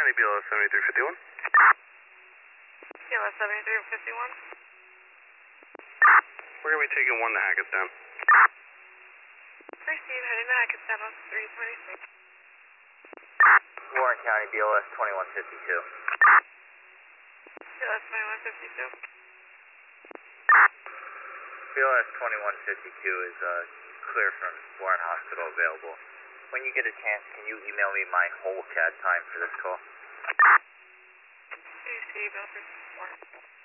County, BLS 7351. BLS 7351. We're going to be taking 1 to Hackettstown. Receive, heading to Hackettstown on 326. Warren County, BLS 2152. BLS 2152. BLS 2152 is clear from Warren Hospital available. When you get a chance, can you email me my whole CAD time for this call? Receive, Alfred.